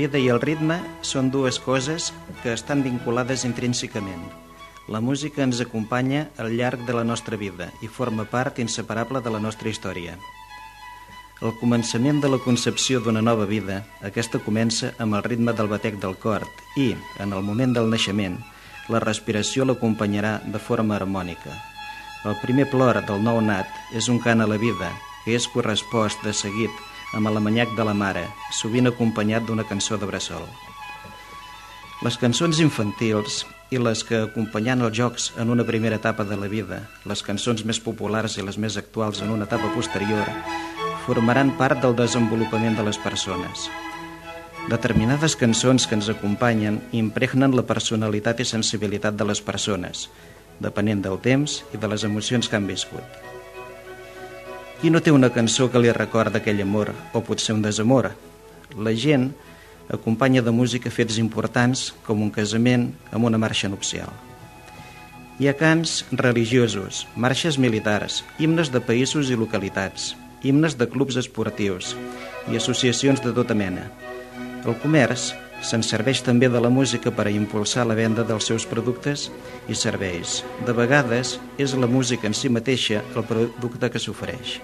vida i el ritme són dues coses que estan vinculades intrínsecament. La música ens acompanya al llarg de la nostra vida i forma part inseparable de la nostra història. Al començament de la concepció d'una nova vida, aquesta comença amb el ritme del batec del cor i, en el moment del naixement, la respiració l'acompanyarà de forma harmònica. El primer plor del nou nat és un cant a la vida, que és correspost de seguit amb l'amanyac de la mare, sovint acompanyat d'una cançó de bressol. Les cançons infantils i les que acompanyen els jocs en una primera etapa de la vida, les cançons més populars i les més actuals en una etapa posterior, formaran part del desenvolupament de les persones. Determinades cançons que ens acompanyen impregnen la personalitat i sensibilitat de les persones, depenent del temps i de les emocions que han viscut. Qui no té una cançó que li recorda aquell amor o potser un desamor? La gent acompanya de música fets importants com un casament amb una marxa nupcial. Hi ha cants religiosos, marxes militars, himnes de països i localitats, himnes de clubs esportius i associacions de tota mena. El comerç se'n serveix també de la música per a impulsar la venda dels seus productes i serveis. De vegades és la música en si mateixa el producte que s'ofereix.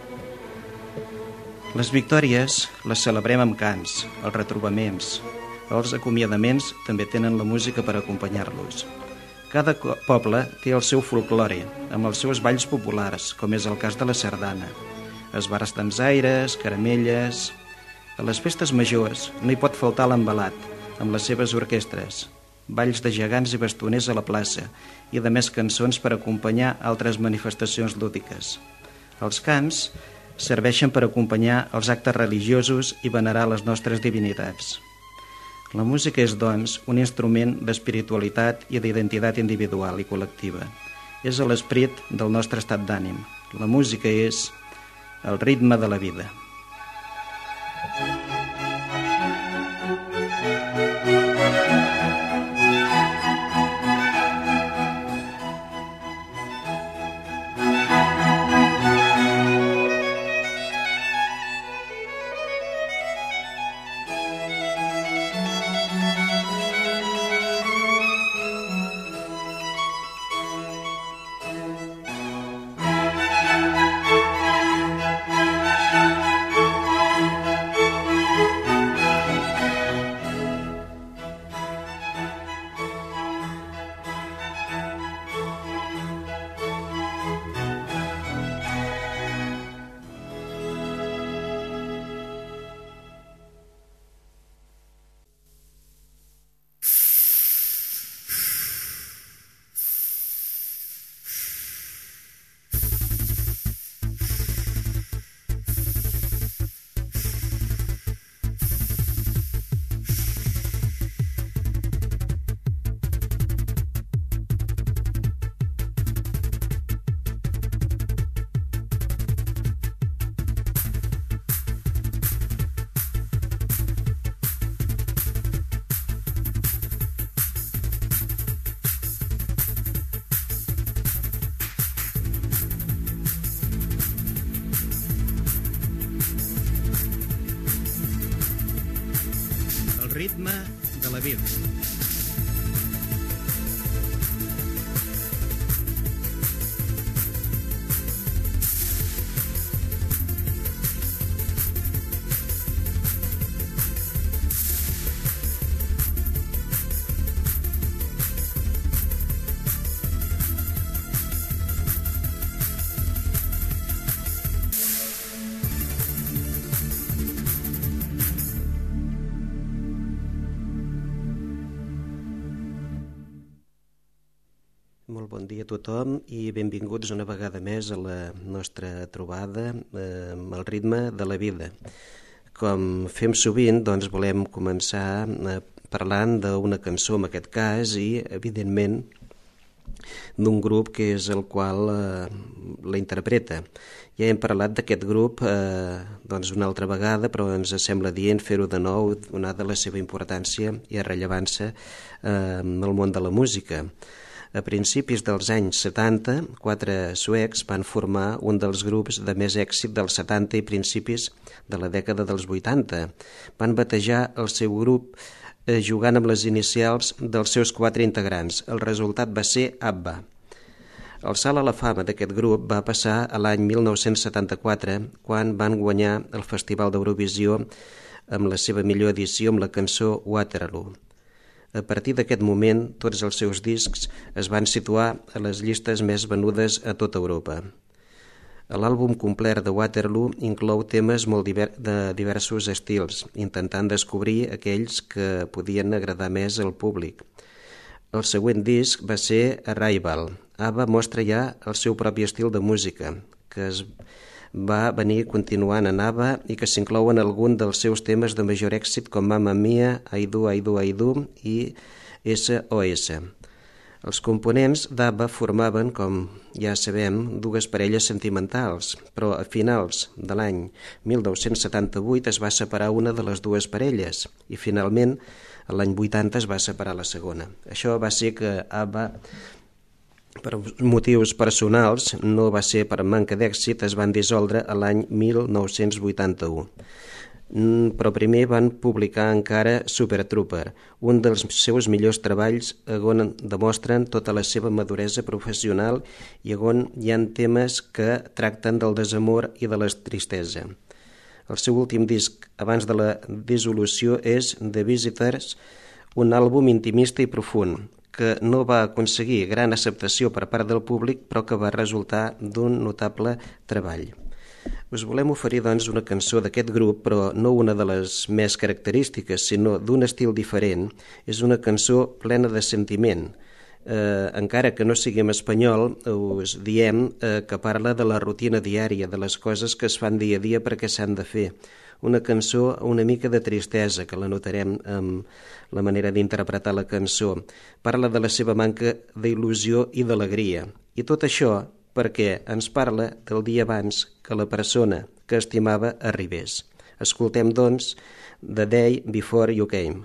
Les victòries les celebrem amb cants, els retrobaments, els acomiadaments també tenen la música per acompanyar-los. Cada poble té el seu folklore, amb els seus balls populars, com és el cas de la sardana, esbarts dansaires, caramelles. A les festes majors no hi pot faltar l'embalat, amb les seves orquestres, balls de gegants i bastoners a la plaça i de més cançons per acompanyar altres manifestacions lúdiques. Els cants serveixen per acompanyar els actes religiosos i venerar les nostres divinitats. La música és, doncs, un instrument d'espiritualitat i d'identitat individual i col·lectiva. És l'esperit del nostre estat d'ànim. La música és el ritme de la vida. Ritme de la vida. Molt bon dia a tothom i benvinguts una vegada més a la nostra trobada amb el ritme de la vida. Com fem sovint, doncs volem començar parlant d'una cançó en aquest cas i, evidentment, d'un grup que és el qual la interpreta. Ja hem parlat d'aquest grup doncs una altra vegada, però ens sembla dient fer-ho de nou, donada la seva importància i rellevància en el món de la música. A principis dels anys 70, 4 suecs van formar un dels grups de més èxit dels 70 i principis de la dècada dels 80. Van batejar el seu grup jugant amb les inicials dels seus 4 integrants. El resultat va ser ABBA. El salt a la fama d'aquest grup va passar a l'any 1974, quan van guanyar el Festival d'Eurovisió amb la seva millor edició amb la cançó Waterloo. A partir d'aquest moment, tots els seus discs es van situar a les llistes més venudes a tota Europa. L'àlbum complet de Waterloo inclou temes molt de diversos estils, intentant descobrir aquells que podien agradar més al públic. El següent disc va ser Arrival. ABBA mostra ja el seu propi estil de música, que es va venir continuant en ABBA i que s'inclouen alguns dels seus temes de major èxit com Mamma Mia, I Do, I Do, I Do i SOS. Els components d'ABBA formaven, com ja sabem, dues parelles sentimentals, però a finals de l'any 1978 es va separar una de les dues parelles i finalment l'any 80 es va separar la segona. Això va ser que ABBA, per motius personals, no va ser per manca d'èxit, es van dissoldre a l'any 1981. Però primer van publicar encara Super Trooper, un dels seus millors treballs on demostren tota la seva maduresa professional i on hi ha temes que tracten del desamor i de la tristesa. El seu últim disc abans de la dissolució és The Visitors, un àlbum intimista i profund, que no va aconseguir gran acceptació per part del públic, però que va resultar d'un notable treball. Us volem oferir, doncs, una cançó d'aquest grup, però no una de les més característiques, sinó d'un estil diferent. És una cançó plena de sentiment. Encara que no sigui en espanyol, us diem que parla de la rutina diària, de les coses que es fan dia a dia perquè s'han de fer. Una cançó una mica de tristesa, que la notarem amb la manera d'interpretar la cançó. Parla de la seva manca d'il·lusió i d'alegria. I tot això perquè ens parla del dia abans que la persona que estimava arribés. Escoltem, doncs, The Day Before You Came.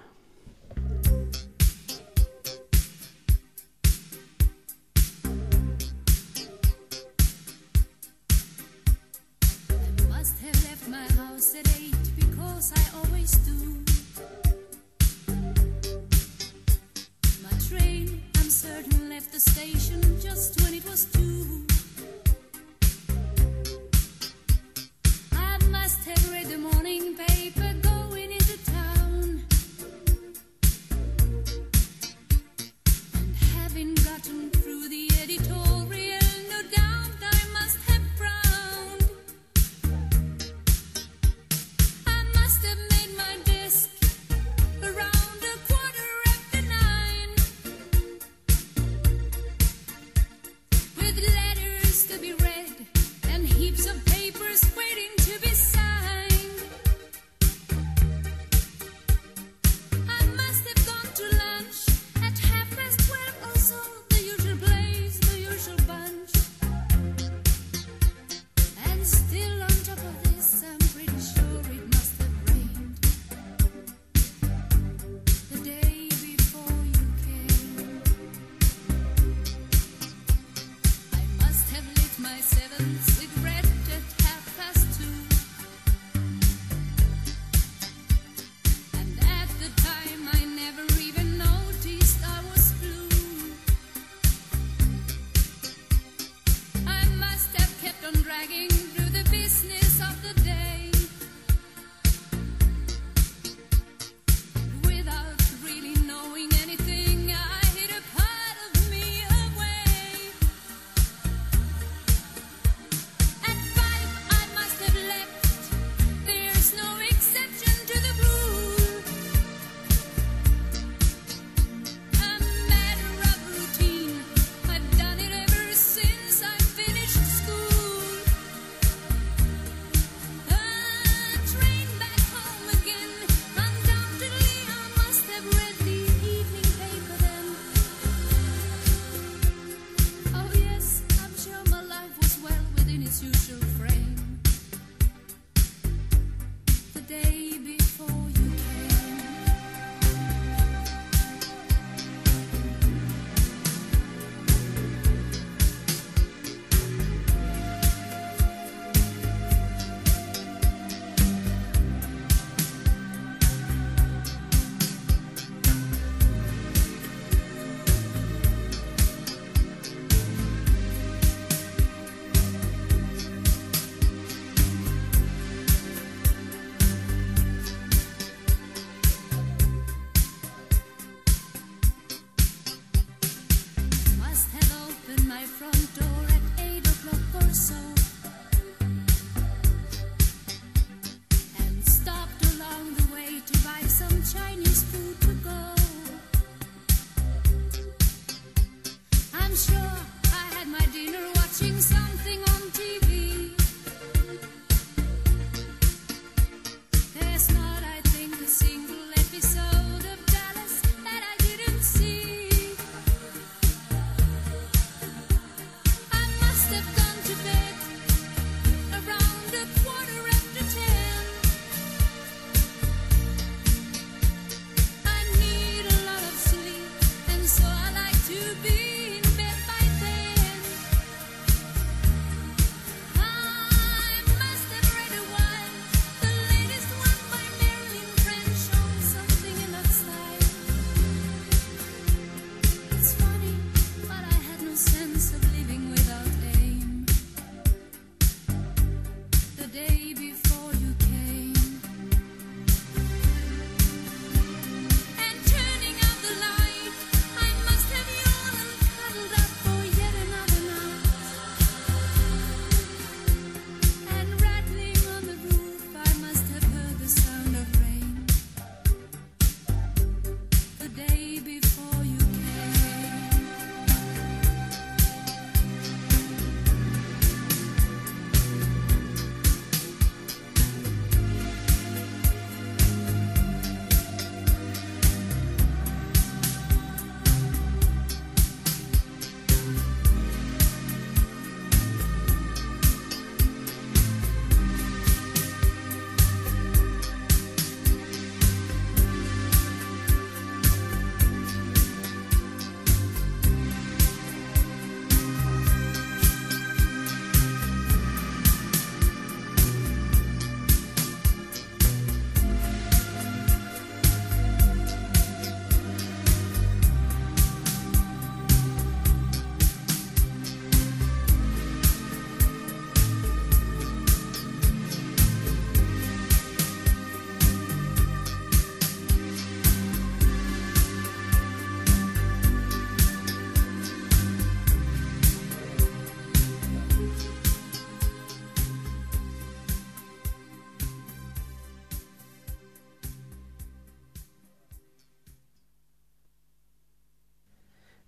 With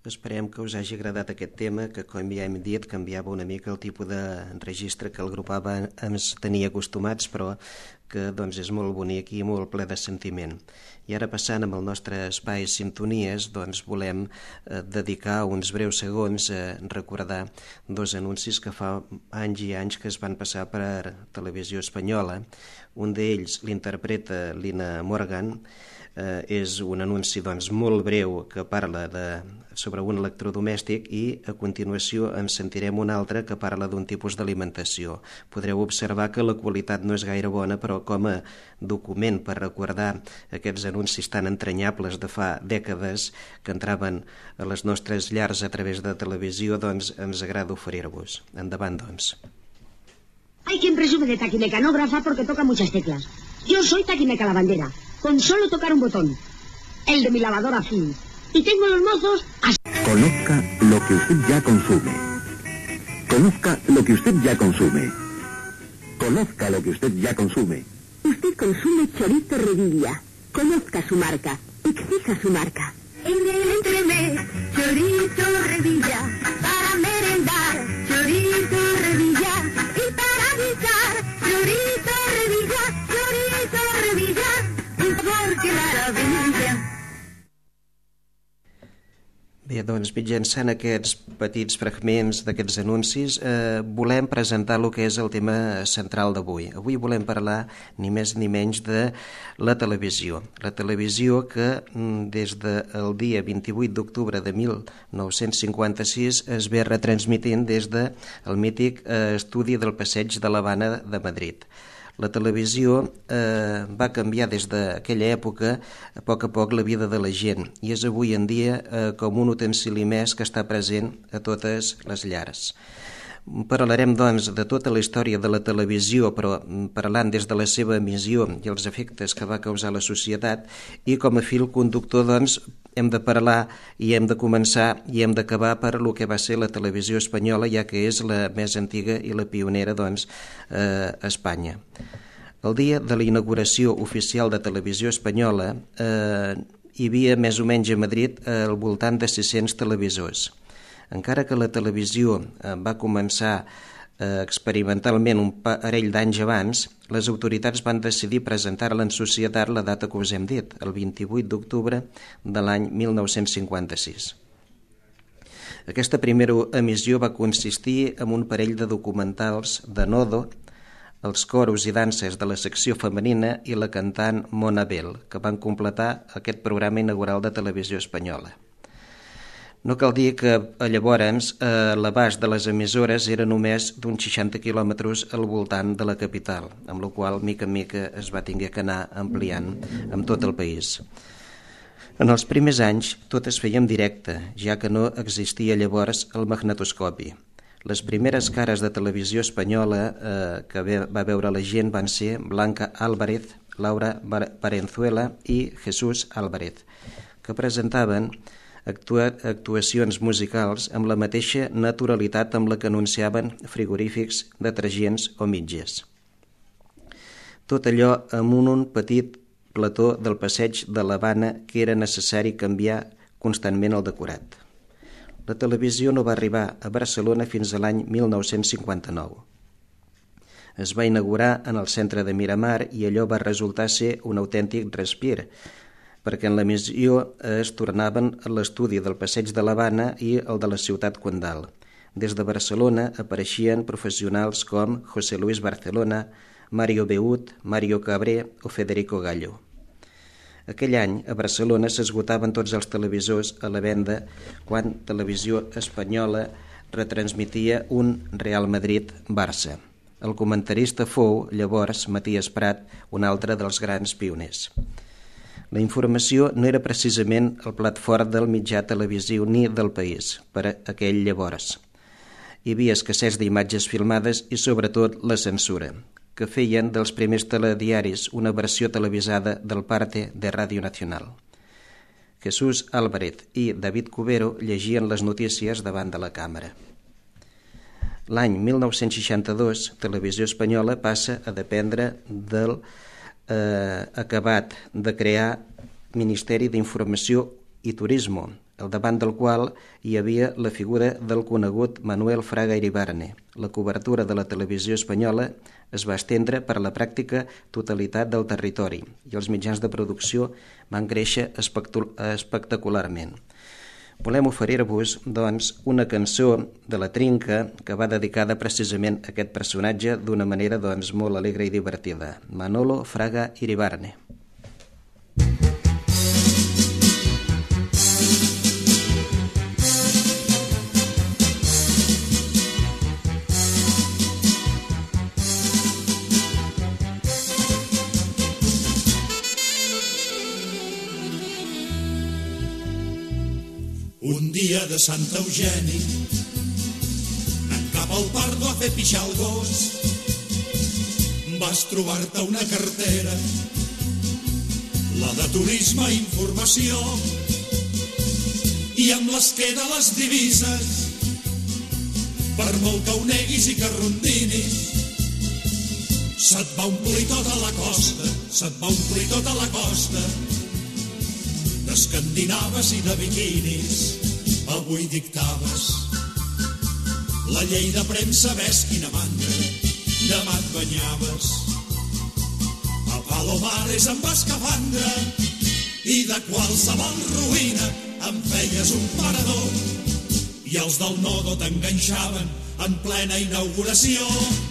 Esperem que us hagi agradat aquest tema, que com ja hem dit canviava una mica el tipus de registre que el grup ABBA ens tenia acostumats, però que doncs, és molt bonic i molt ple de sentiment. I ara passant amb el nostre espai Sintonies, doncs volem dedicar uns breus segons a recordar dos anuncis que fa anys i anys que es van passar per Televisió Espanyola. Un d'ells l'interpreta Lina Morgan. És un anunci doncs, molt breu que parla sobre un electrodomèstic i a continuació en sentirem un altre que parla d'un tipus d'alimentació. Podreu observar que la qualitat no és gaire bona, però com a document per recordar aquests anuncis tan entranyables de fa dècades que entraven a les nostres llars a través de televisió, doncs ens agrada oferir-vos. Endavant, doncs. Hay quien presume de taquimecanógrafa porque toca muchas teclas. Yo soy taquimeca lavandera, con solo tocar un botón, el de mi lavadora Philips, y tengo los mozos así. Conozca lo que usted ya consume. Conozca lo que usted ya consume. Conozca lo que usted ya consume. Usted consume chorizo Revilla. Conozca su marca. Exija su marca. En el entremés, chorizo Revilla. Para merendar, chorizo Revilla. Y para guisar, chorizo Revilla. Chorizo Revilla. Un sabor que maravilla. Bé, doncs, mitjançant aquests petits fragments d'aquests anuncis volem presentar el que és el tema central d'avui. Avui volem parlar ni més ni menys de la televisió. La televisió que des del dia 28 d'octubre de 1956 es ve retransmitint des del mític estudi del Passeig de l'Havana de Madrid. La televisió va canviar des d'aquella època a poc la vida de la gent i és avui en dia com un utensili més que està present a totes les llars. Parlarem, doncs, de tota la història de la televisió, però parlant des de la seva emissió i els efectes que va causar a la societat, i com a fil conductor, doncs, hem de parlar i hem de començar i hem d'acabar per el que va ser la televisió espanyola, ja que és la més antiga i la pionera, doncs, a Espanya. El dia de la inauguració oficial de Televisió Espanyola hi havia més o menys a Madrid al voltant de 600 televisors. Encara que la televisió va començar experimentalment un parell d'anys abans, les autoritats van decidir presentar-la en societat la data que us hem dit, el 28 d'octubre de l'any 1956. Aquesta primera emissió va consistir en un parell de documentals de Nodo, els coros i danses de la secció femenina i la cantant Mona Bell, que van completar aquest programa inaugural de Televisió Espanyola. No cal dir que llavors l'abast de les emissores era només d'uns 60 quilòmetres al voltant de la capital, amb la qual mica en mica es va haver que anar ampliant amb tot el país. En els primers anys tot es feia en directe, ja que no existia llavors el magnetoscopi. Les primeres cares de televisió espanyola que va veure la gent van ser Blanca Álvarez, Laura Valenzuela i Jesús Álvarez, que presentaven actuacions musicals amb la mateixa naturalitat amb la que anunciaven frigorífics, detergents o mitges. Tot allò amb un petit plató del Passeig de l'Havana que era necessari canviar constantment el decorat. La televisió no va arribar a Barcelona fins a l'any 1959. Es va inaugurar en el centre de Miramar i allò va resultar ser un autèntic respir, perquè en l'emissió es tornaven a l'estudi del Passeig de l'Havana i el de la Ciutat Condal. Des de Barcelona apareixien professionals com José Luis Barcelona, Mario Beut, Mario Cabré o Federico Gallo. Aquell any a Barcelona s'esgotaven tots els televisors a la venda quan Televisió Espanyola retransmitia un Real Madrid-Barça. El comentarista fou, llavors, Matías Prat, un altre dels grans pioners. La informació no era precisament el plat fort del mitjà televisiu ni del país, per a aquell llavors. Hi havia escassez d'imatges filmades i, sobretot, la censura, que feien dels primers telediaris una versió televisada del parte de Radio Nacional. Jesús Álvarez i David Cubero llegien les notícies davant de la càmera. L'any 1962, Televisió Espanyola passa a dependre del acabat de crear Ministeri d'Informació i Turismo, al davant del qual hi havia la figura del conegut Manuel Fraga Iribarne. La cobertura de la televisió espanyola es va estendre per la pràctica totalitat del territori i els mitjans de producció van créixer espectacularment. Volem oferir-vos, doncs, una cançó de la Trinca que va dedicada precisament a aquest personatge d'una manera, doncs, molt alegre i divertida. Manolo Fraga Iribarne. Un dia de Sant Eugeni, anant cap al Pardo a fer pixar el gos, vas trobar-te una cartera, la de Turisme i Informació, i amb l'esquer de les divises, per molt que ho neguis i que rondinis, se't va omplir tota la costa, se't va omplir tota la costa, d'escandinaves i de biquinis. Avui dictaves la llei de premsa, ves quina mandra, demà et banyaves a Palomares amb escafandra i de qualsevol ruïna en feies un parador i els del nodo t'enganxaven en plena inauguració.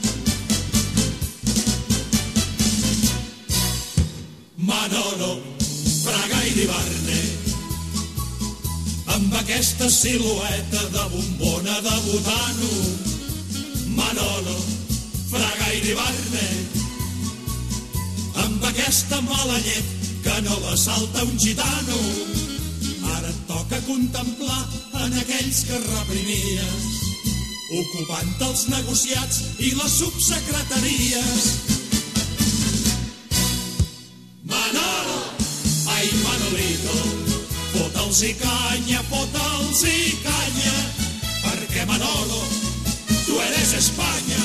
Manolo Fraga Iribarne, amb aquesta silueta de bombona de botano. Manolo Fraga Iribarne, amb aquesta mala llet que no la salta un gitano. Ara et toca contemplar en aquells que reprimies, ocupant els negociats i les subsecretaries. Manolo, ai Manolito, fota'ls i canya, perquè Manolo, tu eres Espanya.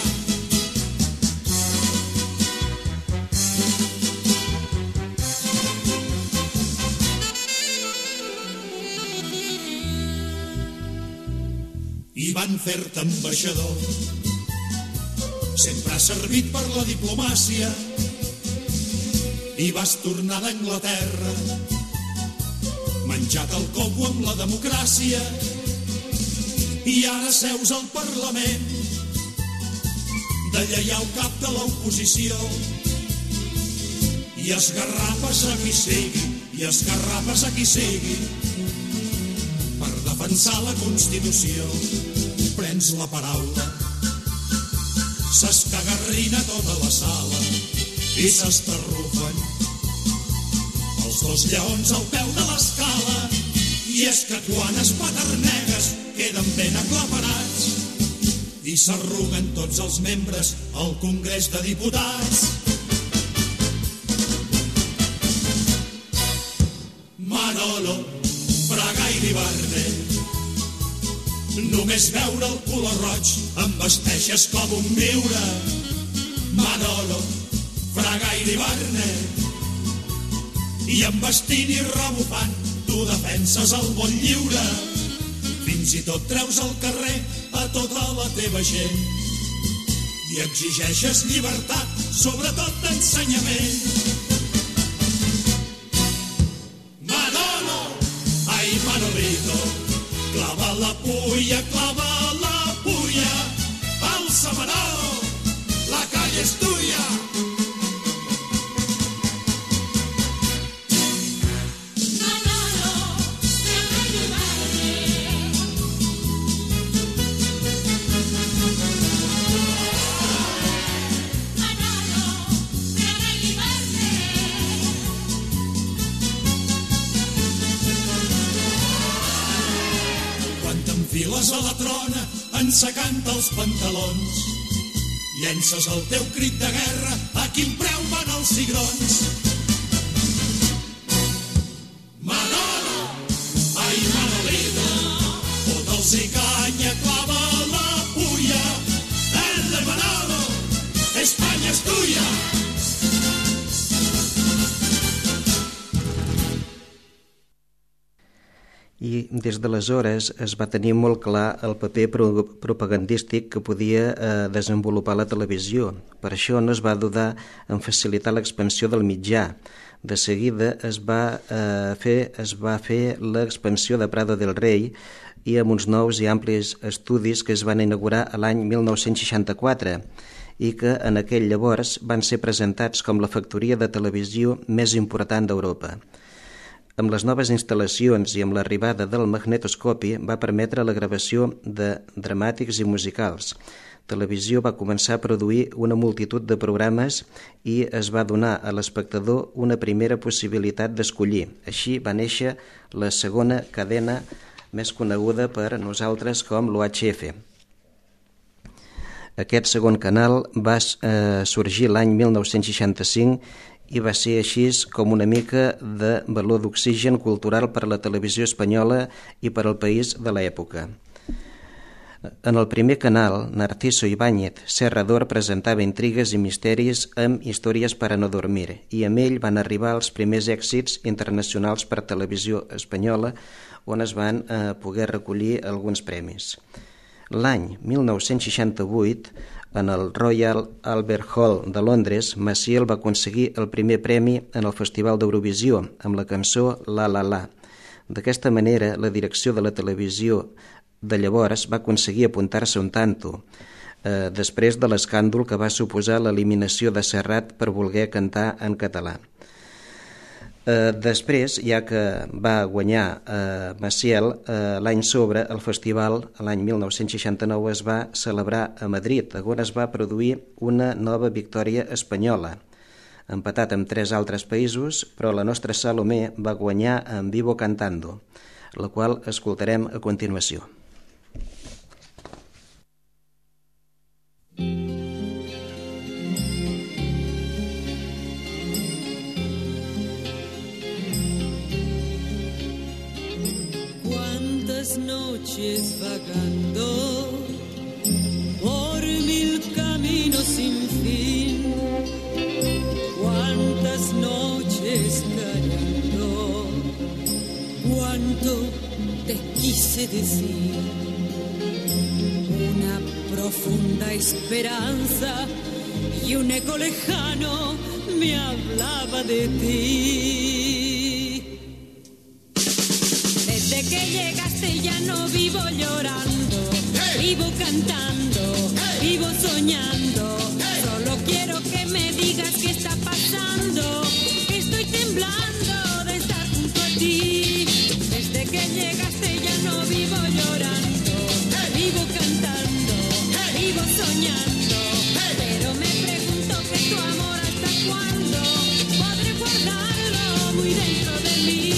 I van fer-te ambaixador, sempre has servit per la diplomàcia, i vas tornar d'Anglaterra, menjat el coco amb la democràcia, i ara seus al Parlament, de lleial cap de l'oposició, i esgarrapes a qui sigui, per defensar la Constitució. Prens la paraula, s'escagarrina tota la sala, i s'estarrufen els dos lleons al peu de l'escala. I és que quan es paternegues queden ben aclaparats i s'arruguen tots els membres al Congrés de Diputats. Manolo Fraga Iribarne, només veure el color roig em vesteixes com un miure. Manolo Fraga Iribarne, i amb vestint i rebufant tu defenses el bon lliure. Fins i tot treus al carrer a tota la teva gent i exigeixes llibertat, sobretot d'ensenyament. Manolo, ai Manolito, clava la puya, alça Manolo, la calle és tuya. Files a la trona, ensecant els pantalons, llences el teu crit de guerra a quin preu van els cigrons. Manolo, ai Manolito, fota'ls i canya, clava la puya, de Manolo, Espanya és tuya. I des d'aleshores es va tenir molt clar el paper propagandístic que podia desenvolupar la televisió. Per això no es va dudar en facilitar l'expansió del mitjà. De seguida es va fer l'expansió de Prado del Rey i amb uns nous i amplis estudis que es van inaugurar a l'any 1964 i que en aquell llavors van ser presentats com la factoria de televisió més important d'Europa. Amb les noves instal·lacions i amb l'arribada del magnetoscopi va permetre la gravació de dramàtics i musicals. Televisió va començar a produir una multitud de programes i es va donar a l'espectador una primera possibilitat d'escollir. Així va néixer la segona cadena més coneguda per nosaltres com l'UHF. Aquest segon canal va sorgir l'any 1965 i va ser així com una mica de valor d'oxigen cultural per a la televisió espanyola i per al país de l'època. En el primer canal, Narciso Ibáñez Serrador presentava intrigues i misteris amb històries per a no dormir i amb ell van arribar els primers èxits internacionals per televisió espanyola on es van poder recollir alguns premis. L'any 1968, en el Royal Albert Hall de Londres, Maciel va aconseguir el primer premi en el Festival d'Eurovisió amb la cançó La La La. D'aquesta manera, la direcció de la televisió de llavors va aconseguir apuntar-se un tanto, després de l'escàndol que va suposar l'eliminació de Serrat per voler cantar en català. Després, ja que va guanyar Maciel, l'any sobre el festival, l'any 1969, es va celebrar a Madrid, on es va produir una nova victòria espanyola, empatat amb 3 altres països, però la nostra Salomé va guanyar en Vivo Cantando, la qual escoltarem a continuació. Noches vagando por 1000 caminos sin fin, cuántas noches callando, cuánto te quise decir, una profunda esperanza y un eco lejano me hablaba de ti. Desde que llegaste ya no vivo llorando, vivo cantando, vivo soñando. Solo quiero que me digas qué está pasando, que estoy temblando de estar junto a ti. Desde que llegaste ya no vivo llorando, vivo cantando, vivo soñando. Pero me pregunto que tu amor hasta cuándo podré guardarlo muy dentro de mí.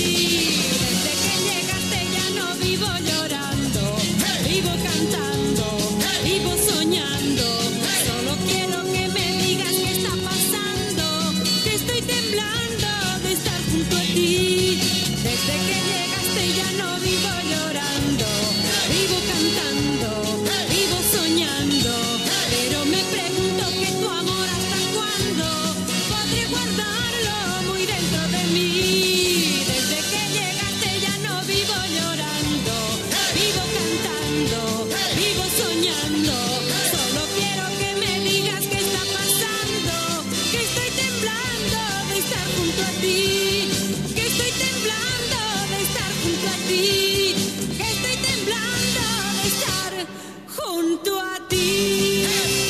Vivo llorando, vivo cantando, vivo soñando. Solo quiero que me digas qué está pasando, que estoy temblando de estar junto a ti. Desde que llegaste ya no vivo llorando, vivo cantando, vivo soñando. Pero me pregunto que tu amor hasta cuándo podré guardarlo muy dentro de mí. Desde que llegaste ya no vivo llorando, vivo cantando, vivo soñando. Solo quiero que me digas qué está pasando, que estoy temblando de estar junto a ti, que estoy temblando de estar junto a ti, que estoy temblando de estar junto a ti.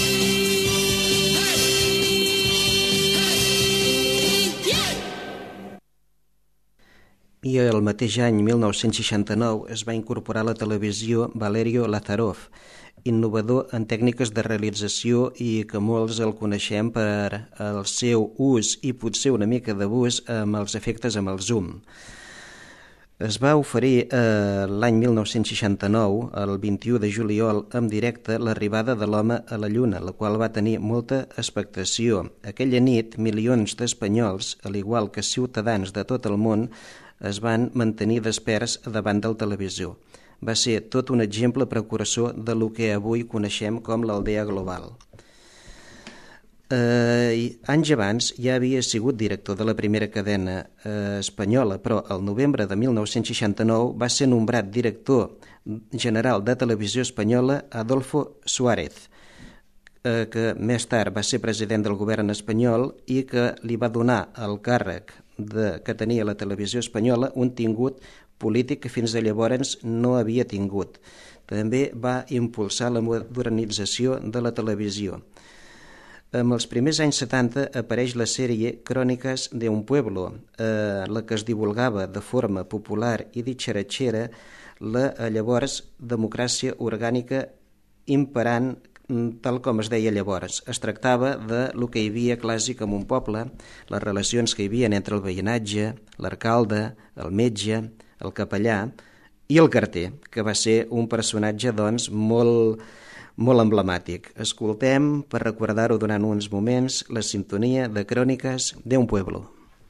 I el mateix any, 1969, es va incorporar a la televisió Valerio Lazarov, innovador en tècniques de realització i que molts el coneixem per el seu ús i potser una mica d'abús amb els efectes amb el zoom. Es va oferir l'any 1969, el 21 de juliol, en directe l'arribada de l'home a la Lluna, la qual va tenir molta expectació. Aquella nit, milions d'espanyols, al igual que ciutadans de tot el món, es van mantenir desperts davant del televisor. Va ser tot un exemple precursor de lo que avui coneixem com l'aldea global. Anys abans ja havia sigut director de la primera cadena espanyola, però al novembre de 1969 va ser nombrat director general de Televisió Espanyola Adolfo Suárez, que més tard va ser president del govern espanyol i que li va donar el càrrec que tenia la televisió espanyola un tingut polític que fins a llavors no havia tingut. També va impulsar la modernització de la televisió. En els primers anys 70 apareix la sèrie Cròniques de un pueblo, la que es divulgava de forma popular i ditxaratxera la llavors democràcia orgànica imperant tal com es deia llavors. Es tractava de lo que hi havia clàssic en un poble, les relacions que hi havia entre el veïnatge, l'alcalde, el metge, el capellà i el carter, que va ser un personatge doncs molt emblemàtic. Escoltem, per recordar-ho durant uns moments, la sintonia de Cròniques d'un pueblo.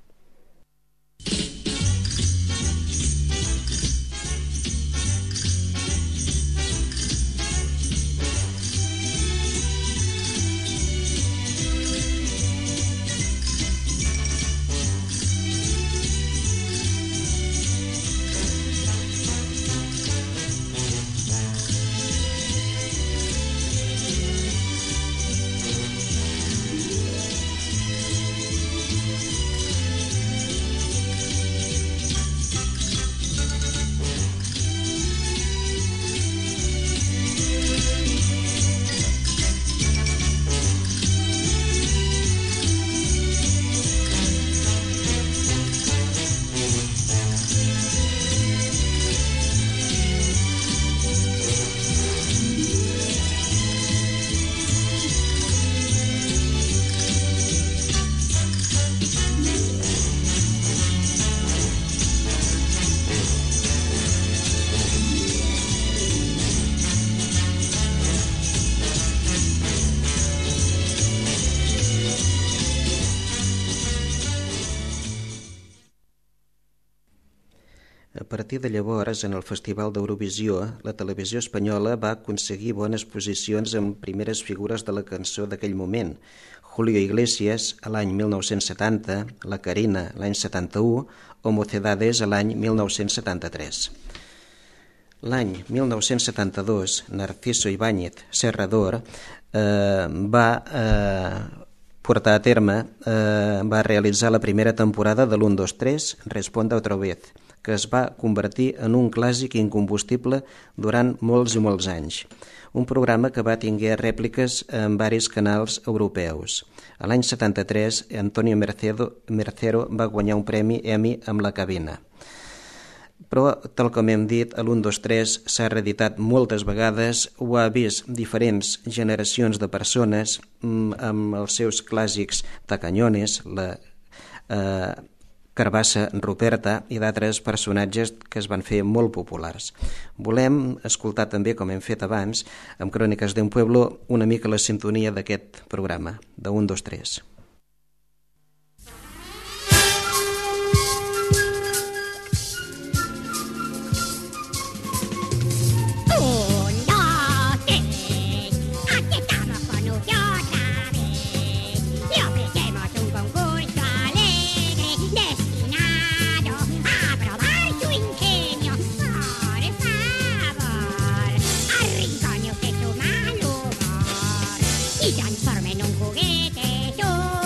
A partir de llavors, en el Festival d'Eurovisió, la televisió espanyola va aconseguir bones posicions amb primeres figures de la cançó d'aquell moment. Julio Iglesias, a l'any 1970, la Carina, l'any 71, o Mocedades, a l'any 1973. L'any 1972, Narciso Ibáñez Serrador va portar a terme, va realitzar la primera temporada de l'1, 2, 3, Responda otra vez, que es va convertir en un clàssic incombustible durant molts i molts anys. Un programa que va tinguer rèpliques en varis canals europeus. A l'any 73, Antonio Mercero va guanyar un premi Emmy amb La cabina. Però, tal com hem dit, l'1, 2, 3 s'ha reeditat moltes vegades, ho ha vist diferents generacions de persones amb els seus clàssics Tacañones, la Carbassa Ruperta i d'altres personatges que es van fer molt populars. Volem escoltar també, com hem fet abans, amb Cròniques d'un pueblo, una mica la sintonia d'aquest programa, de 1, 2, 3. Transforme en un juguete.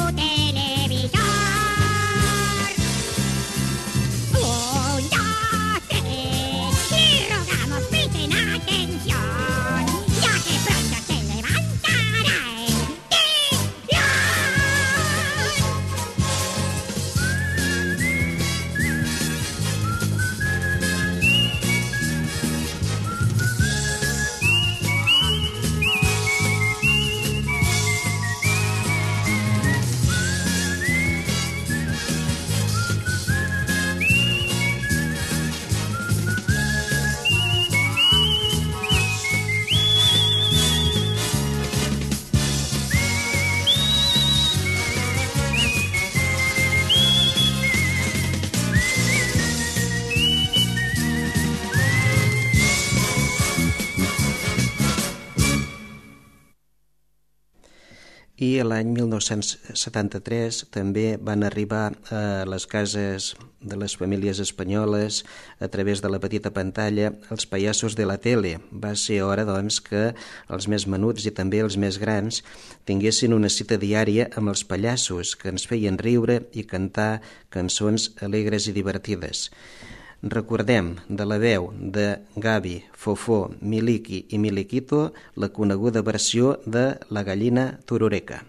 I l'any 1973 també van arribar a les cases de les famílies espanyoles a través de la petita pantalla els pallassos de la tele. Va ser hora, doncs, que els més menuts i també els més grans tinguessin una cita diària amb els pallassos que ens feien riure i cantar cançons alegres i divertides. Recordem de la veu de Gavi, Fofó, Miliki i Miliquito la coneguda versió de La gallina turureca.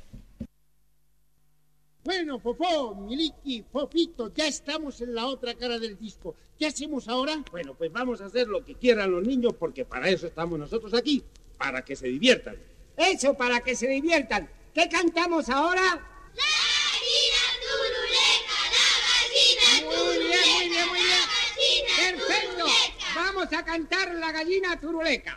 Bueno, Fofó, Miliki, Fofito, ya estamos en la otra cara del disco. ¿Qué hacemos ahora? Bueno, pues vamos a hacer lo que quieran los niños porque para eso estamos nosotros aquí, para que se diviertan. Eso, para que se diviertan. ¿Qué cantamos ahora? La gallina turuleca, la gallina turuleca. Muy bien, muy bien. ¡Perfecto! Vamos a cantar La gallina turuleca.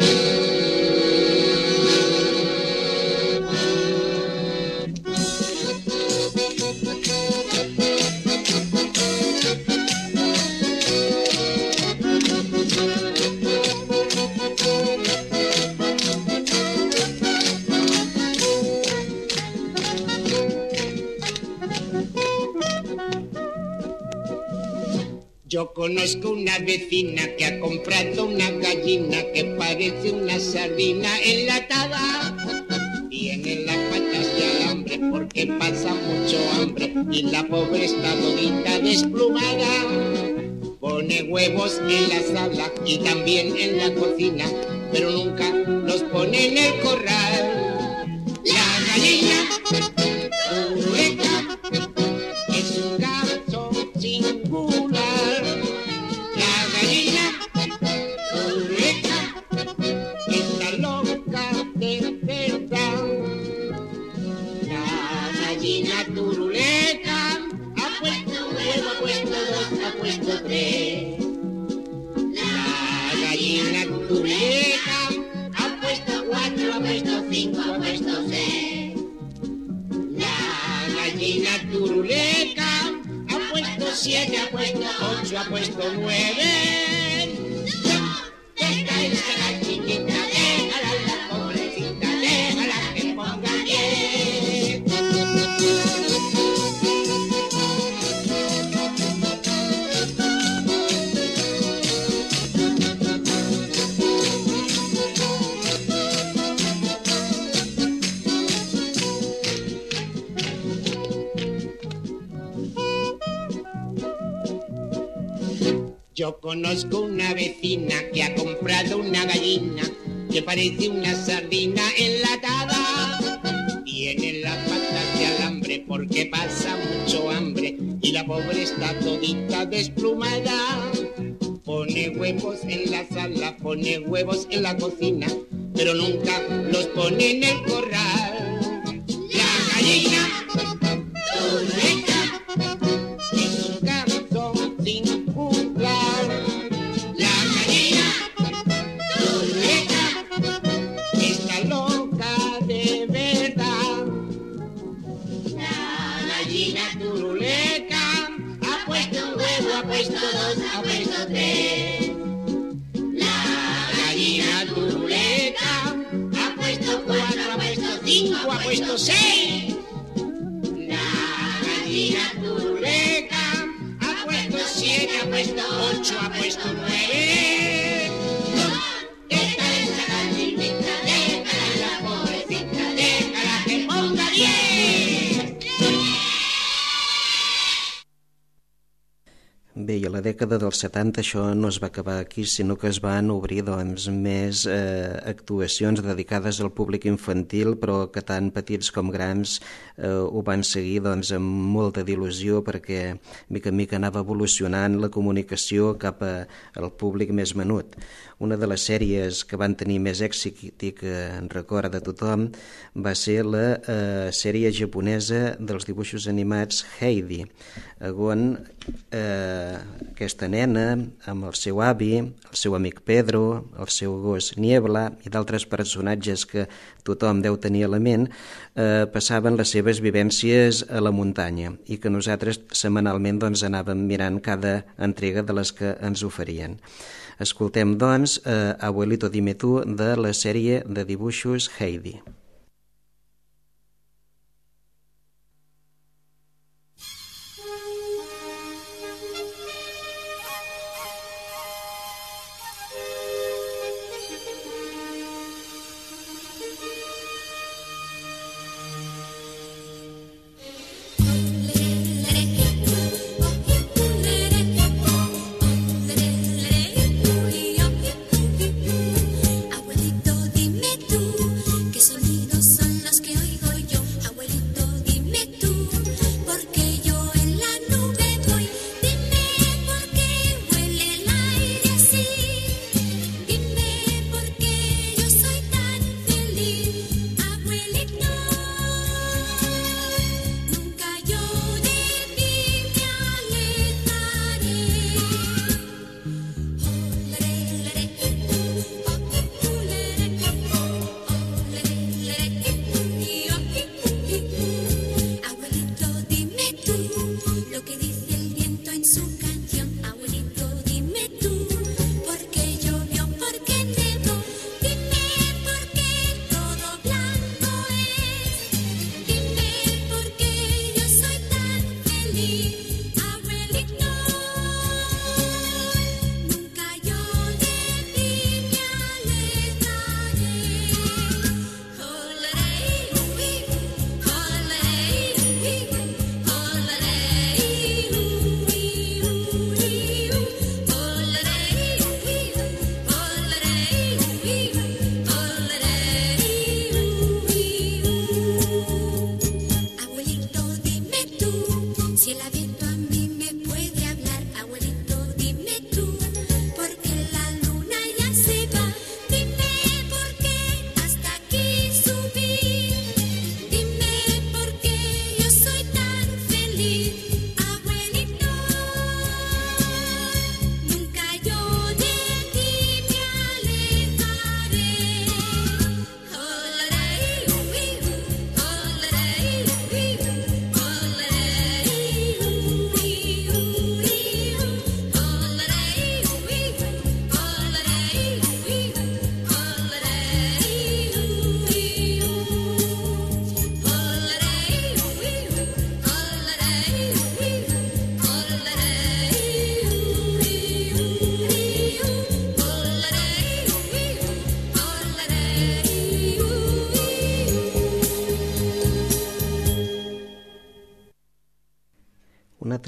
Yo conozco una vecina que ha comprado una gallina que parece una sardina enlatada. Tiene las patas de alambre porque pasa mucho hambre y la pobre está todita desplumada. Pone huevos en la sala y también en la cocina, pero nunca los pone en el corral. La gallina turuleca es un caso singular. Está loca de verdad. La gallina turuleca ha puesto un huevo, ha puesto dos, ha puesto tres. La gallina turuleca ha puesto cuatro, ha puesto cinco, ha puesto seis. La gallina turuleca ha puesto siete, ha puesto ocho, ha puesto nueve. Deja esa gallinita, déjala la pobrecita, déjala que ponga bien. Yo conozco una vecina que ha comprado una gallina que parece una sardina enlatada. Tiene las patas de alambre porque pasa mucho hambre y la pobre está todita desplumada. Pone huevos en la sala, pone huevos en la cocina, pero nunca los pone en el corral. La gallina turuleca es un caso singular. La gallina turuleca está loca de verdad. La gallina turuleca ha puesto un huevo, ha puesto dos, ha puesto tres. La gallina turuleca ha puesto cuatro, ha puesto cinco, ha puesto seis. La gallina turuleca ha puesto siete, ha puesto ocho, ha puesto nueve. Deja esa gallinita, déjala la pobrecita, déjala que ponga bien. Bé, i a la dècada dels 70 això no es va acabar aquí, sinó que es van obrir doncs, més actuacions dedicades al públic infantil, però que tant petits com grans ho van seguir doncs, amb molta d'il·lusió perquè mica en mica anava evolucionant la comunicació cap al públic més menut. Una de les sèries que van tenir més èxit i que en recorda tothom va ser la sèrie japonesa dels dibuixos animats Heidi, on aquesta nena, amb el seu avi, el seu amic Pedro, el seu gos Niebla i d'altres personatges que tothom deu tenir a la ment, passaven les seves vivències a la muntanya i que nosaltres setmanalment doncs, anàvem mirant cada entrega de les que ens oferien. Escoltem, doncs, Abuelito Dime Tu de la sèrie de dibuixos Heidi.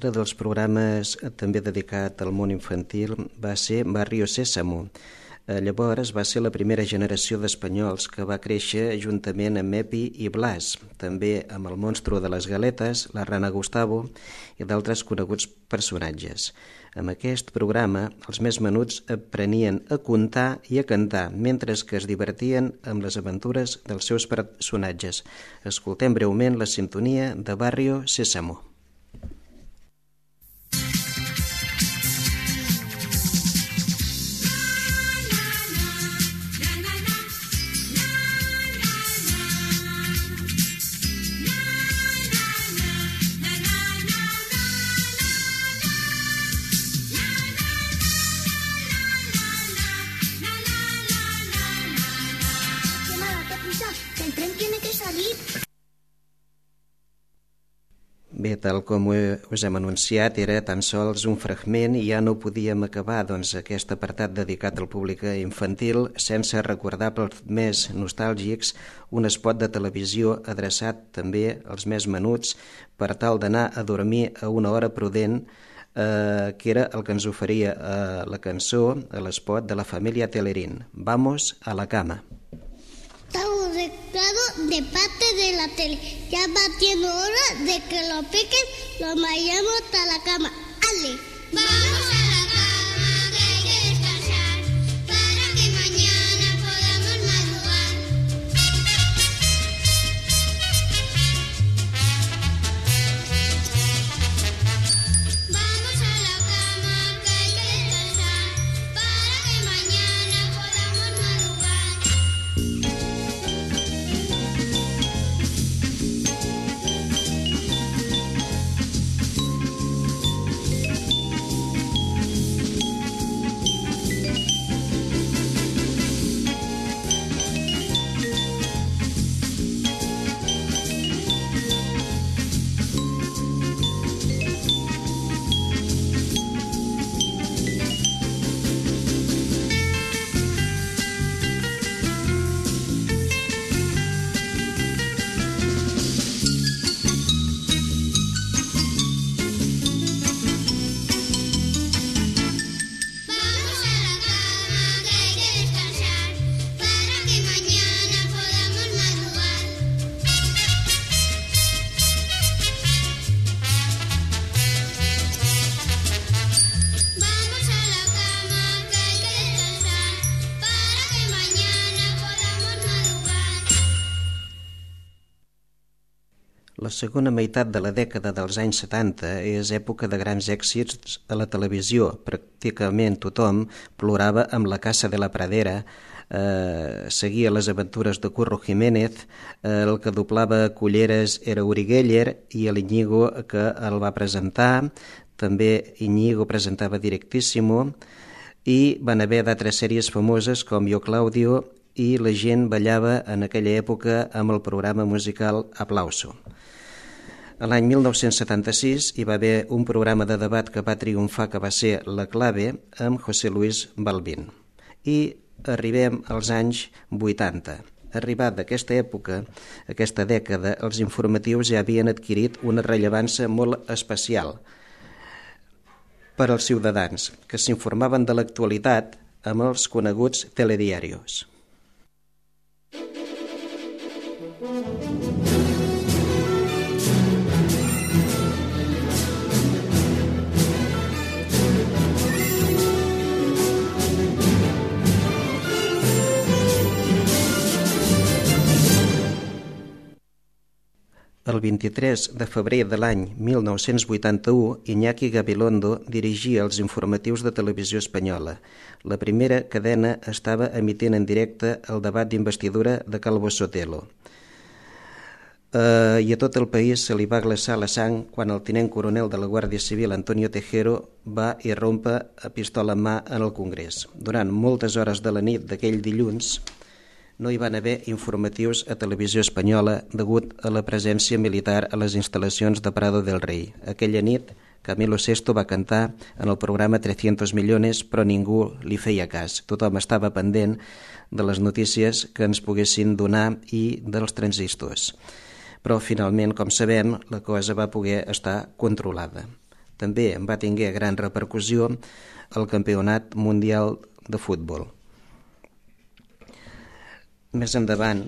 altre dels programes també dedicat al món infantil va ser Barrio Sésamo. Llavors va ser la primera generació d'espanyols que va créixer juntament amb Epi i Blas, també amb el monstru de les galetes, la rana Gustavo i d'altres coneguts personatges. Amb aquest programa, els més menuts aprenien a contar i a cantar, mentre que es divertien amb les aventures dels seus personatges. Escoltem breument la sintonia de Barrio Sésamo. Bé, tal com us hem anunciat, era tan sols un fragment i ja no podíem acabar aquest apartat dedicat al públic infantil sense recordar pels més nostàlgics un espot de televisió adreçat també als més menuts per tal d'anar a dormir a una hora prudent, que era el que ens oferia la cançó, l'espot de la família Telerín. Vamos a la cama. Recado de parte de la tele. Ya va siendo hora de que lo piquen, lo vayamos a la cama. ¡Ale! Vamos a la cama, que hay que descansar, para que mañana podamos madrugar. Vamos a la cama, que hay que descansar, para que mañana podamos madrugar. La segona meitat de la dècada dels anys 70 és època de grans èxits a la televisió. Pràcticament tothom plorava amb La Casa de la Pradera, seguia les aventures de Curro Jiménez, el que doblava Culleres era Uri Geller i l'Iñigo que el va presentar, també Iñigo presentava Directíssimo, i van haver d'altres sèries famoses com Yo Claudio, i la gent ballava en aquella època amb el programa musical Aplauso. A l'any 1976 hi va haver un programa de debat que va triomfar, que va ser La Clave, amb José Luis Balbín. I arribem als anys 80. Arribat d'aquesta època, aquesta dècada, els informatius ja havien adquirit una rellevància molt especial per als ciutadans, que s'informaven de l'actualitat amb els coneguts telediarios. El 23 de febrer de l'any 1981, Iñaki Gabilondo dirigia els informatius de Televisió Espanyola. La primera cadena estava emitint en directe el debat d'investidura de Calvo Sotelo. I a tot el país se li va glaçar la sang quan el tinent coronel de la Guàrdia Civil, Antonio Tejero, va irrompre a pistola en mà en el Congrés. Durant moltes hores de la nit d'aquell dilluns, no hi van haver informatius a Televisió Espanyola degut a la presència militar a les instal·lacions de Prado del Rey. Aquella nit, Camilo VI va cantar en el programa 300 millones, però ningú li feia cas. Tothom estava pendent de les notícies que ens poguessin donar i dels transistors. Però finalment, com sabem, la cosa va poder estar controlada. També va tenir gran repercussió el Campionat Mundial de Futbol. Més endavant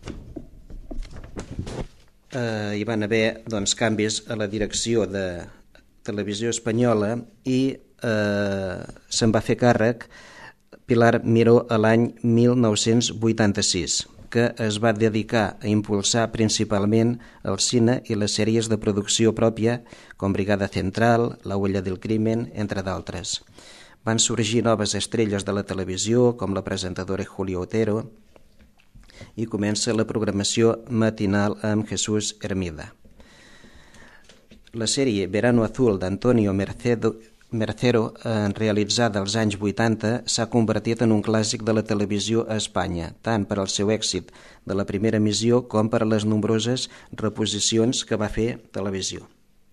hi van haver canvis a la direcció de Televisió Espanyola i se'n va fer càrrec Pilar Miró a l'any 1986, que es va dedicar a impulsar principalment el cine i les sèries de producció pròpia, com Brigada Central, La Huella del Crimen, entre d'altres. Van sorgir noves estrelles de la televisió, com la presentadora Julio Otero, i comença la programació matinal amb Jesús Hermida. La sèrie Verano Azul d'Antonio Mercero, realitzada als anys 80, s'ha convertit en un clàssic de la televisió a Espanya, tant per al seu èxit de la primera emissió com per a les nombroses reposicions que va fer televisió.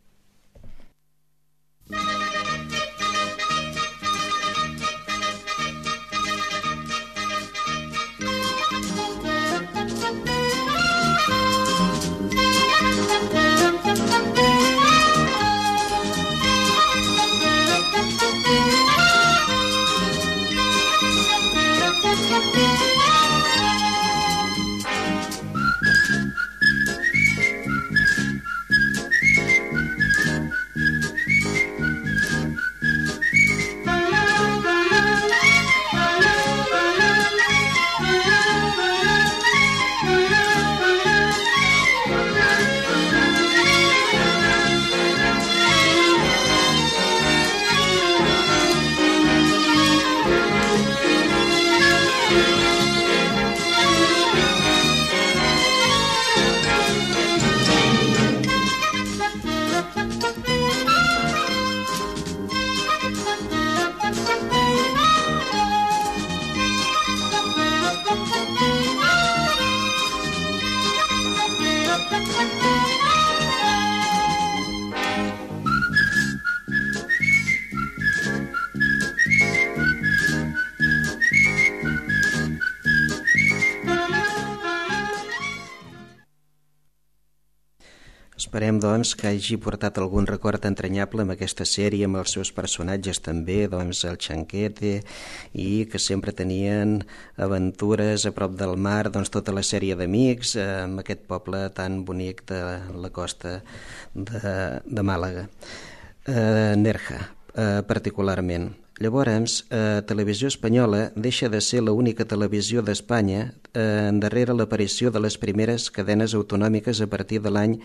Esperem, doncs, que hagi portat algun record entranyable amb aquesta sèrie, amb els seus personatges també, doncs, el Chanquete, i que sempre tenien aventures a prop del mar, doncs, tota la sèrie d'amics, amb aquest poble tan bonic de la costa de Màlaga, Nerja, particularment. Llavors, Televisió Espanyola deixa de ser l'única televisió d'Espanya darrere l'aparició de les primeres cadenes autonòmiques a partir de l'any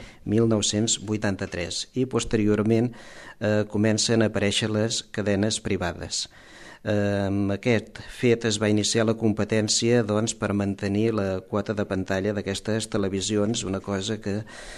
1983 i posteriorment comencen a aparèixer les cadenes privades. Amb aquest fet es va iniciar la competència per mantenir la quota de pantalla d'aquestes televisions, una cosa que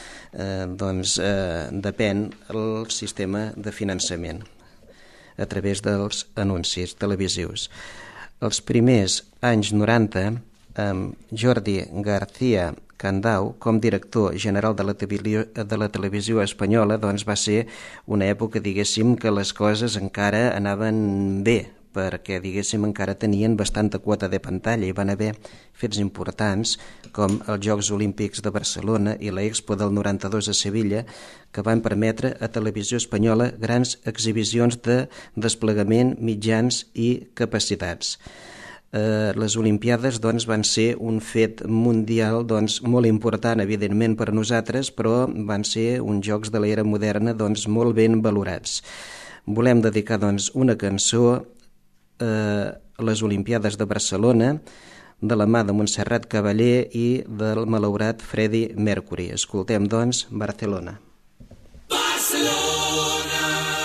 depèn del sistema de finançament a través dels anuncis televisius. Els primers anys 90, amb Jordi García Candau com director general de la televisió espanyola, doncs va ser una època, diguéssim, que les coses encara anaven bé, perquè, diguéssim, encara tenien bastanta quota de pantalla i van haver fets importants com els Jocs Olímpics de Barcelona i l'Expo del 92 a Sevilla, que van permetre a Televisió Espanyola grans exhibicions de desplegament, mitjans i capacitats. Les Olimpiades van ser un fet mundial molt important, evidentment, per nosaltres, però van ser uns Jocs de l'era moderna molt ben valorats. Volem dedicar una cançó a les Olimpiades de Barcelona de la mà de Montserrat Caballé i del malaurat Freddie Mercury. Escoltem, Barcelona. Barcelona,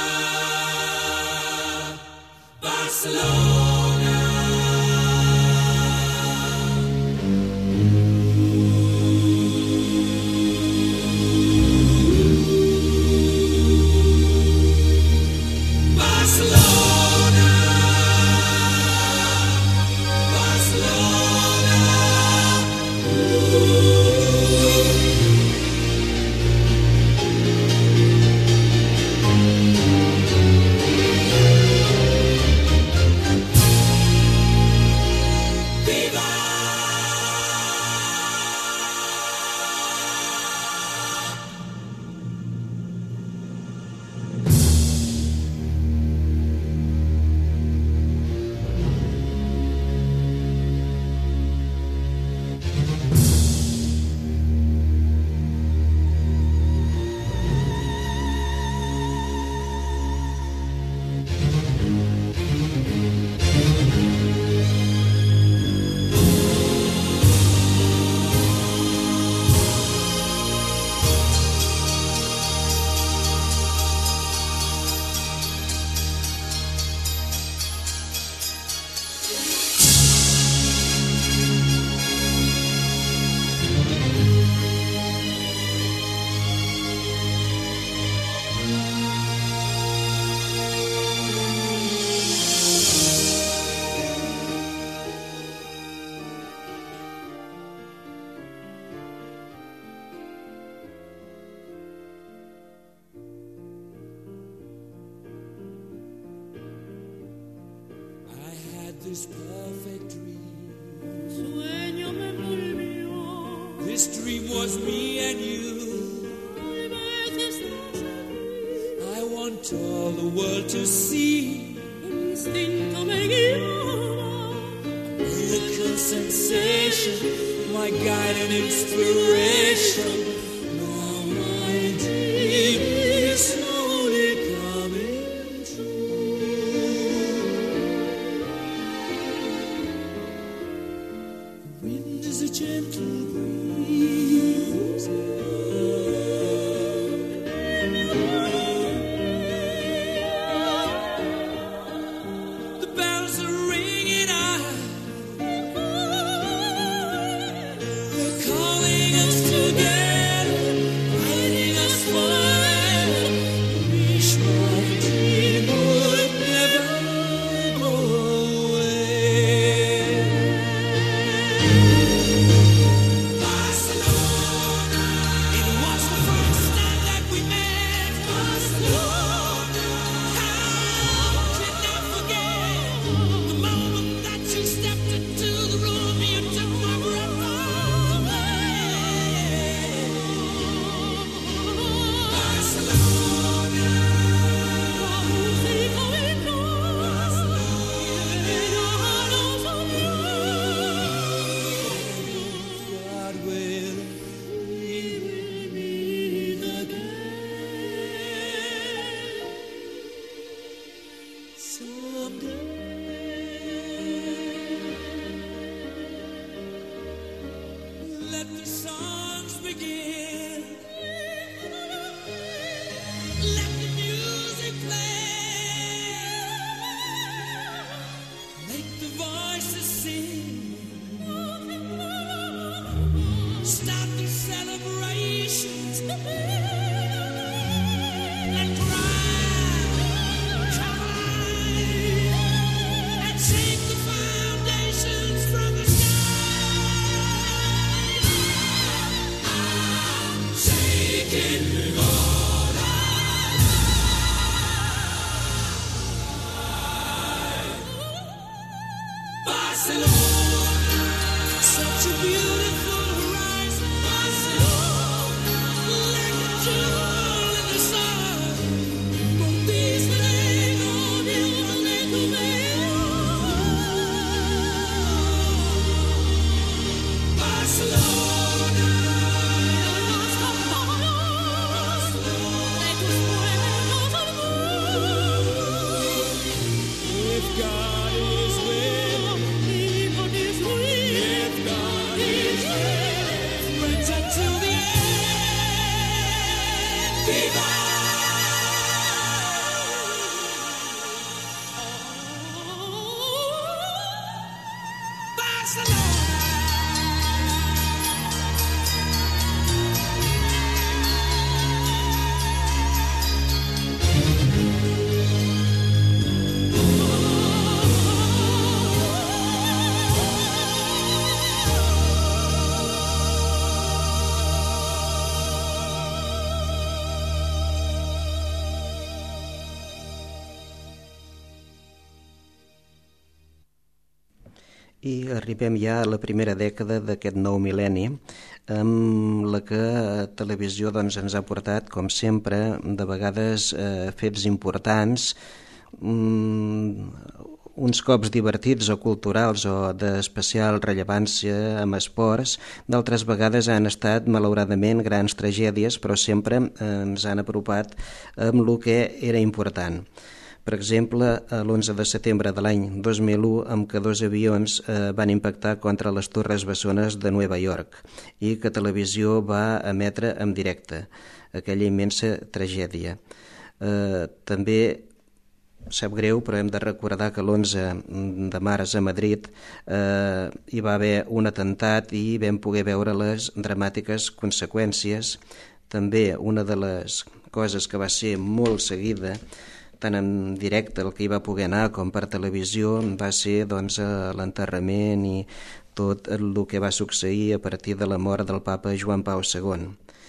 Barcelona. this perfect dream. Sueño me envolvió. This dream was me and you. I want all the world to see. El instinto me guiaba. Miracle sensation, my guide and inspiration. Now my dream is slowly coming true. The wind is a gentle breeze. The bells are ringing out. They're calling us together, guiding us forever. Wish my dream would never go away. Barcelona, it was the first time that we met. Barcelona, how can I forget the moment that you stepped into the room? You took my breath away. Barcelona, Música de God will we meet again someday. Let the songs begin. Let the music play. Make the voices sing. Start the celebrations and cry and shake the foundations from the sky. I'm shaking all Barcelona, such a beautiful horizon. Barcelona, like a jewel in the sun. Conquístale, viéndole tu Barcelona, if God is with if God is with, friends until the end. Viva! Barcelona. I arribem ja a la primera dècada d'aquest nou mil·lenni, amb la que televisió doncs, ens ha portat, com sempre, de vegades fets importants, uns cops divertits o culturals o d'especial rellevància amb esports, d'altres vegades han estat, malauradament, grans tragèdies, però sempre ens han apropat amb el que era important. Per exemple, l'11 de setembre de l'any 2001, amb què 2 avions van impactar contra les Torres Bessones de Nova York i que Televisió va emetre en directe aquella immensa tragèdia. També sap greu, però hem de recordar que l'11 de març a Madrid hi va haver un atemptat i vam poder veure les dramàtiques conseqüències. També una de les coses que va ser molt seguida, tant en directe el que hi va poder anar com per televisió, va ser doncs, l'enterrament i tot el que va succeir a partir de la mort del papa Joan Pau II.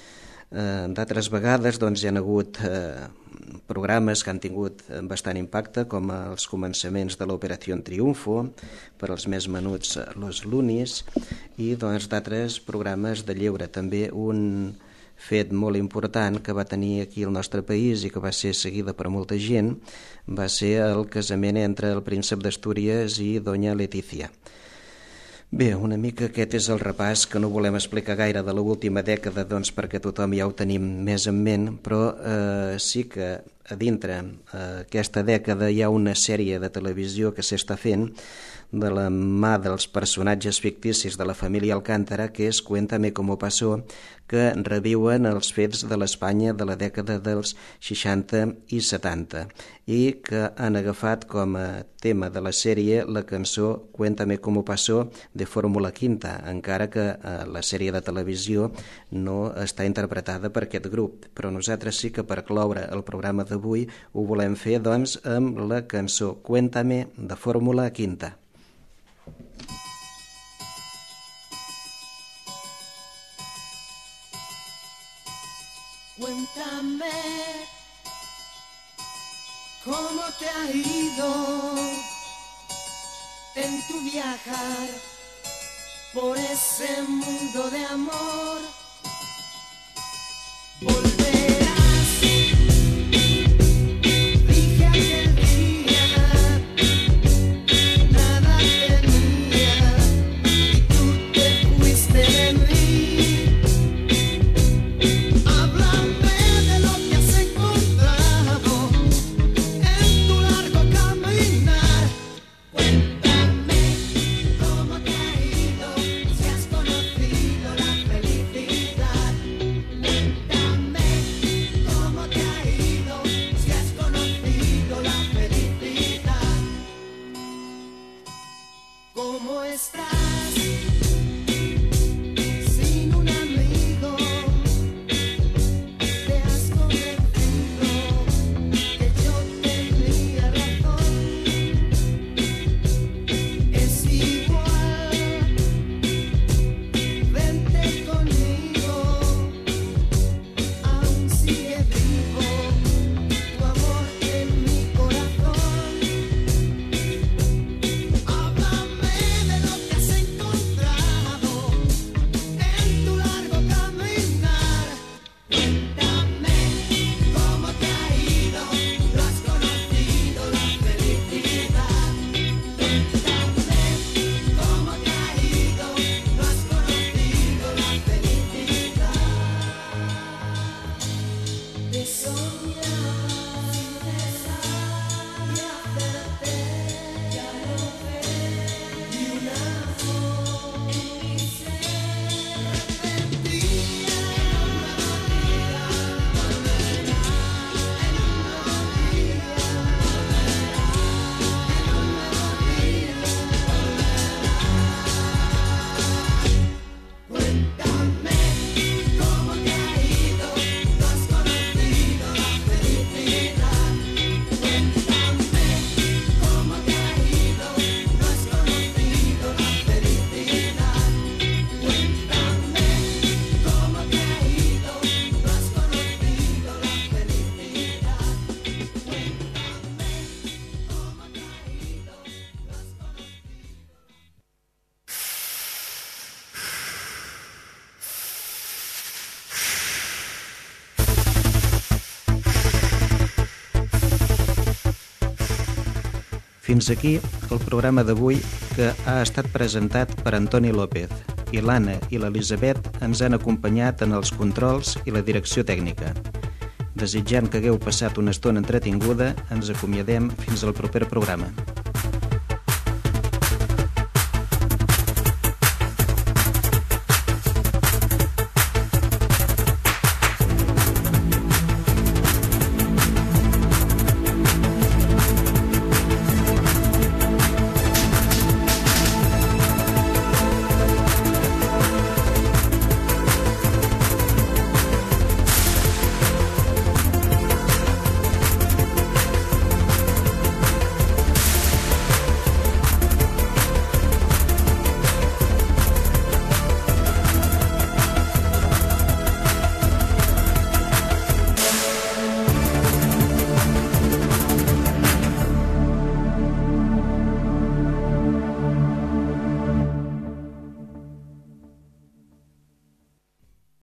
D'altres vegades doncs, hi ha hagut programes que han tingut bastant impacte, com els començaments de l'Operació Triunfo, per als més menuts Los Lunis, i doncs, d'altres programes de lleure. També un fet molt important que va tenir aquí el nostre país i que va ser seguida per molta gent va ser el casament entre el príncep d'Astúries i Doña Letícia. Bé, una mica aquest és el repàs, que no volem explicar gaire de l'última dècada, doncs, perquè tothom ja ho tenim més en ment, però sí que a dintre aquesta dècada hi ha una sèrie de televisió que s'està fent de la mà dels personatges ficticis de la família Alcántara, que és Cuéntame cómo pasó, que reviuen els fets de l'Espanya de la dècada dels 60 i 70 i que han agafat com a tema de la sèrie la cançó Cuéntame cómo pasó de Fórmula Quinta, encara que la sèrie de televisió no està interpretada per aquest grup. Però nosaltres sí que per cloure el programa d'avui ho volem fer doncs amb la cançó Cuéntame de Fórmula Quinta. Cuéntame cómo te ha ido en tu viajar por ese mundo de amor. Volverás, dije aquel día, nada tenía y tú te fuiste de mí. Fins aquí el programa d'avui, que ha estat presentat per Antoni López, i l'Anna i l'Elisabet ens han acompanyat en els controls i la direcció tècnica. Desitjant que hagueu passat una estona entretinguda, ens acomiadem fins al proper programa.